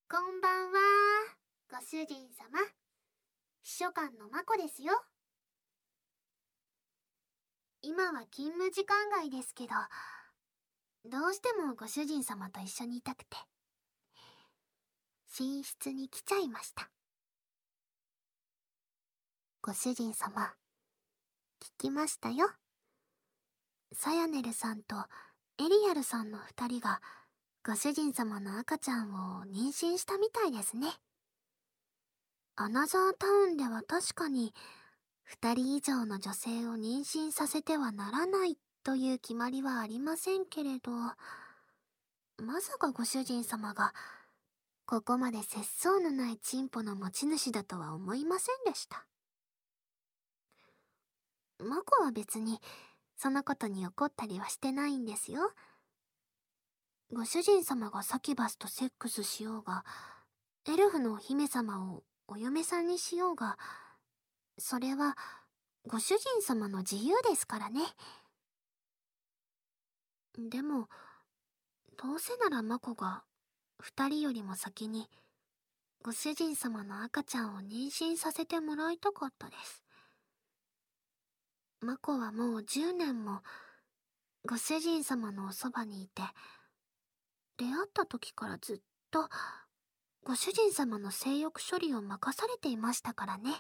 こんばんは、ご主人様。秘書官のまこですよ。今は勤務時間外ですけど、どうしてもご主人様と一緒にいたくて、寝室に来ちゃいました。ご主人様、聞きましたよ。サヤネルさんとエリアルさんの2人が、ご主人様の赤ちゃんを妊娠したみたいですね。アナザータウンでは確かに、2人以上の女性を妊娠させてはならないという決まりはありませんけれど、まさかご主人様が、ここまで節操のないチンポの持ち主だとは思いませんでした。マコは別に、そのことに怒ったりはしてないんですよ。ご主人様がサキュバスとセックスしようが、エルフのお姫様をお嫁さんにしようが、それはご主人様の自由ですからね。でも、どうせならマコが2人よりも先にご主人様の赤ちゃんを妊娠させてもらいたかったです。マコはもう10年もご主人様のおそばにいて、出会った時からずっとご主人様の性欲処理を任されていましたからね。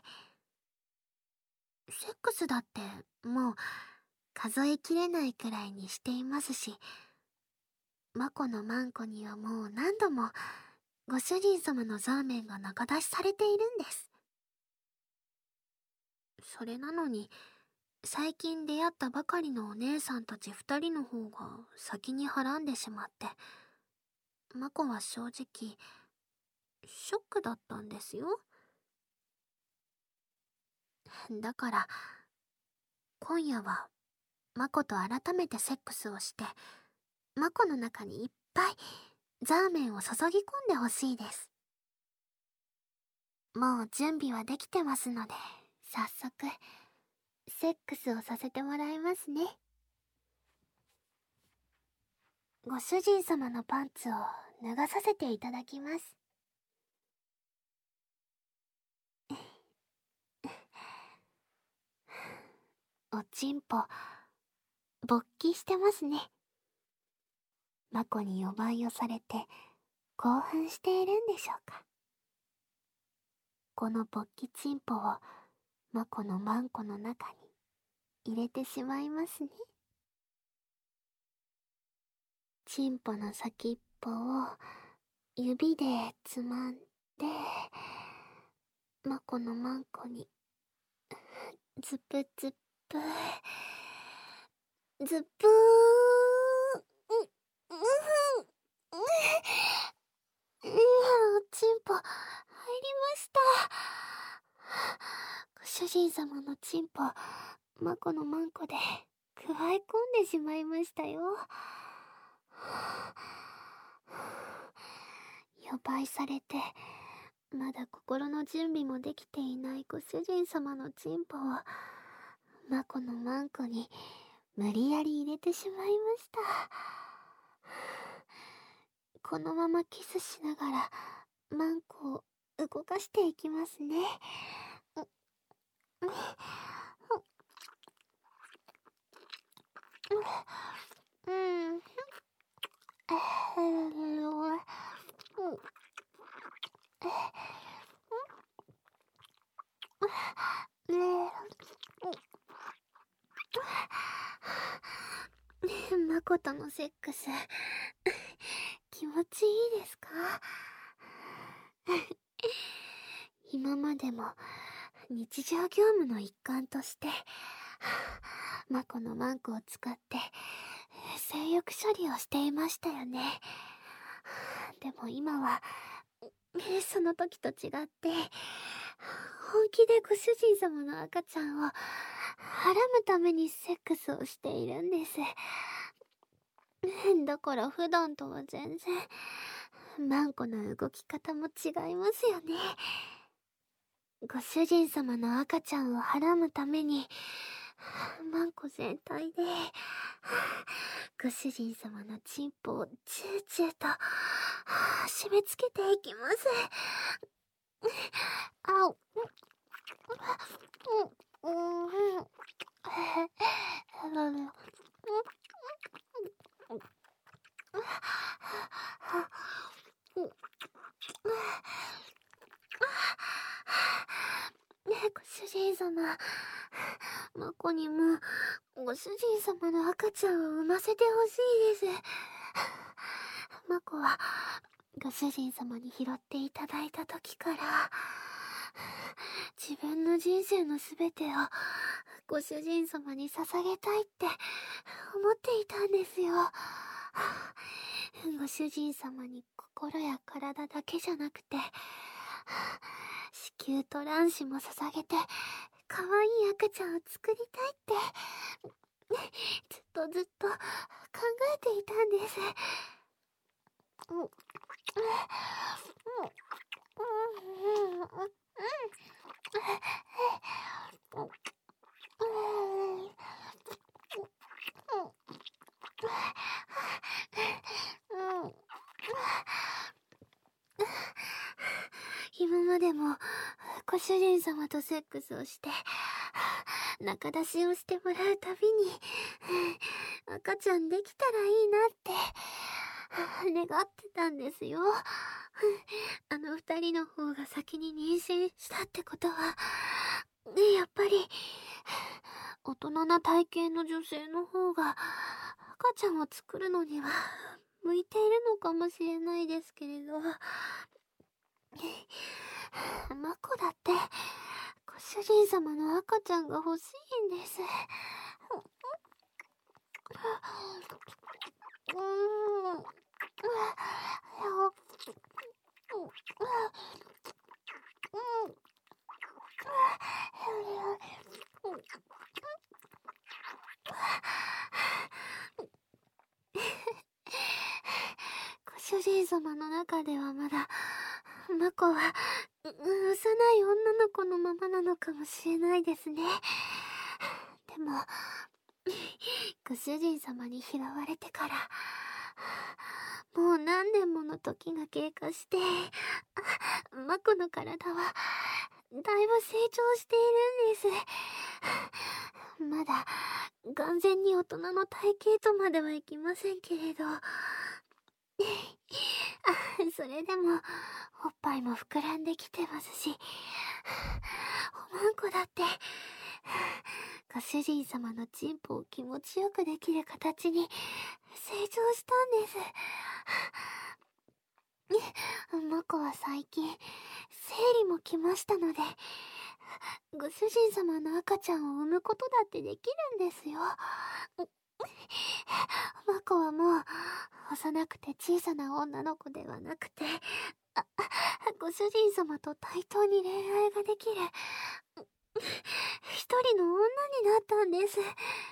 セックスだってもう数えきれないくらいにしていますし、マコのマンコにはもう何度もご主人様のザーメンが仲出しされているんです。それなのに、最近出会ったばかりのお姉さんたち2人の方が先にはらんでしまって、マコは正直ショックだったんですよ。だから今夜はマコと改めてセックスをして、マコの中にいっぱいザーメンを注ぎ込んでほしいです。もう準備はできてますので、早速セックスをさせてもらいますね。ご主人様のパンツを脱がさせていただきます。おちんぽ勃起してますね。マコに予売をされて興奮しているんでしょうか。この勃起チンポをマコのマンコの中に入れてしまいますね。チンポの先っぽを指でつまんで、マコのマンコにズプズプズプーおちんぽ入りました。ご主人様のチンポマコのマンコでくわえ込んでしまいましたよ。予売されてまだ心の準備もできていないご主人様のチンポをマコのマンコに無理やり入れてしまいました。このままキスしながらマンコを動かしていきますね。マコとのセックス気持ちいいですか？今までも日常業務の一環としてマコのマンコを使って性欲処理をしていましたよね。でも今はその時と違って本気でご主人様の赤ちゃんをはらむためにセックスをしているんです。だから普段とは全然マンコの動き方も違いますよね。ご主人様の赤ちゃんをはらむためにマンコ全体でご主人様のチンポをチューチューと締め付けていきます。あお。ご主人様、マコにもご主人様の赤ちゃんを産ませてほしいです。マコはご主人様に拾っていただいた時から自分の人生のすべてをご主人様に捧げたいって思っていたんですよ。ご主人様に心や体だけじゃなくて子宮と卵子も捧げて可愛い赤ちゃんを作りたいってずっと考えていたんです。今までもご主人様とセックスをして仲出しをしてもらうたびに赤ちゃんできたらいいなって願ってたんですよ。あの二人の方が先に妊娠したってことはやっぱり大人な体型の女性の方が赤ちゃんを作るのには向いているのかもしれないですけれど、マコだってご主人様の赤ちゃんが欲しいんです。ご主人様の中ではまだマコは幼い女の子のままなのかもしれないですね。でもご主人様に拾われてからもう何年もの時が経過してマコの体はだいぶ成長しているんです。まだ完全に大人の体型とまではいきませんけれどそれでもおっぱいも膨らんできてますし、おまんこだってご主人様のチンポを気持ちよくできる形に成長したんです。マコは最近生理も来ましたのでご主人様の赤ちゃんを産むことだってできるんですよ。マコはもう幼くて小さな女の子ではなくてご主人様と対等に恋愛ができる一人の女になったんです。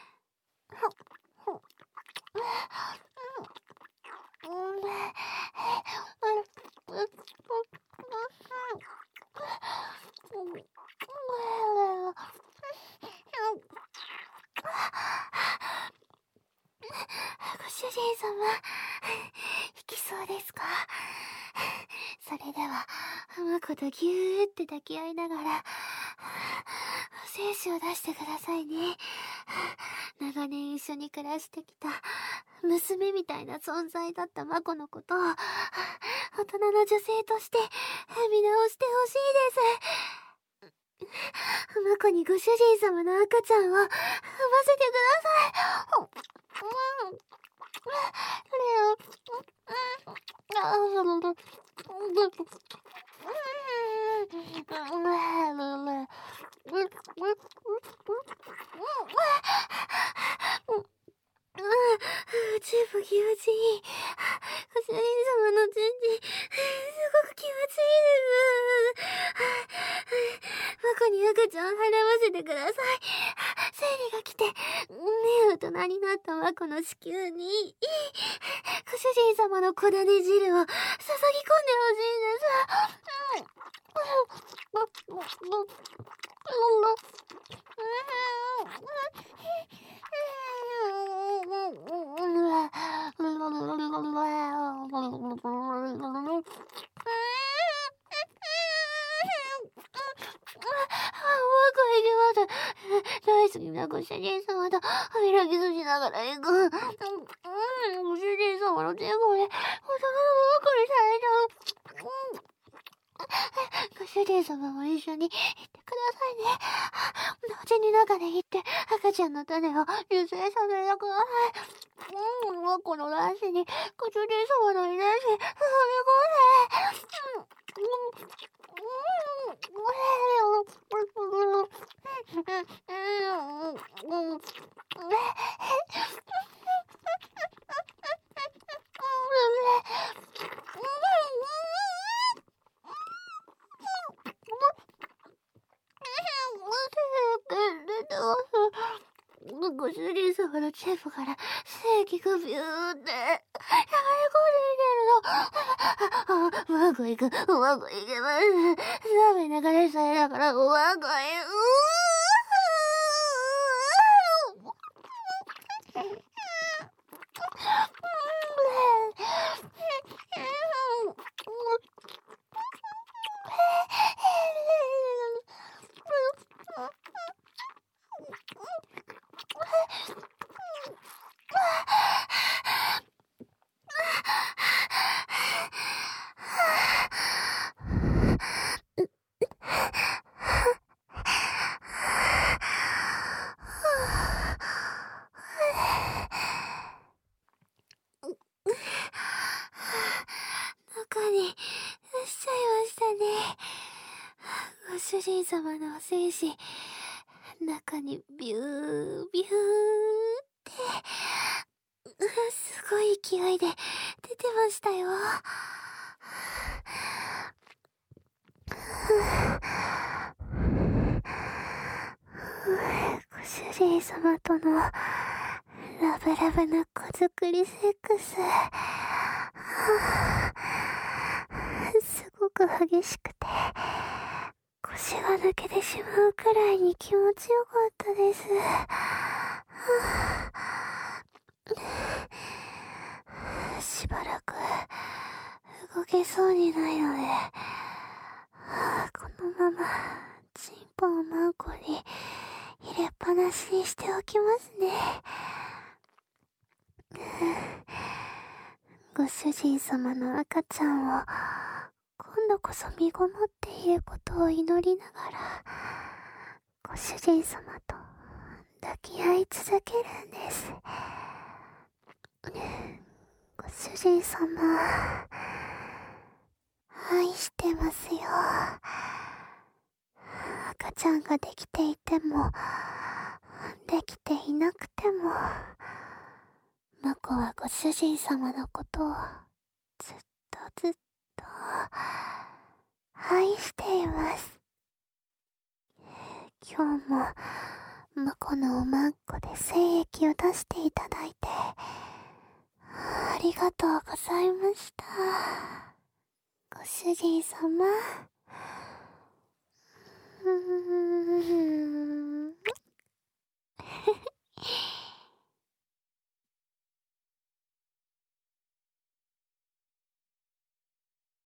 ご主人様、引きそうですか？それではマコとぎゅーって抱き合いながら精子を出してくださいね。長年一緒に暮らしてきた娘みたいな存在だったマコのことを大人の女性として見直してほしいです。マコにご主人様の赤ちゃんを産ませてください。チープ気持ちいい。ご主人様のチンチン、すごく気持ちいいです。マコに赤ちゃんを払わせてください。生理が来て、大人になったマコの子宮に、ご主人様の小種汁を注ぎ込んでほしいんです。 すぎなご主人様と歯磨きしながら行く。ご主人様の手こで、大人のばかりされちゃう。ご主人様も一緒に行ってくださいね。同時に中で行って赤ちゃんの種を受精させてください。この卵子にご主人様の遺伝子、含み込んで。ご主人様のチェープから精液がビューって流れ込んでいてるの。うまくいけます。鍋流れさえだからうまくいく。中に出しちゃいましたね。ご主人様の精子、中にビュービューってすごい勢いで出てましたよ。ご主人様とのラブラブな子作りセックス、すごく激しくて腰が抜けてしまうくらいに気持ちよかったです。しばらく動けそうにないので、このままチンポをマンコに入れっぱなしにしておきますね。ご主人様の赤ちゃんを今度こそ身ごもっていることを祈りながら、ご主人様と抱き合い続けるんです。ご主人様、愛してますよ。赤ちゃんができていてもできていなくても、マコはご主人様のことをずっと愛しています。今日もマコのおまんこで精液を出していただいてありがとうございました。ご主人様。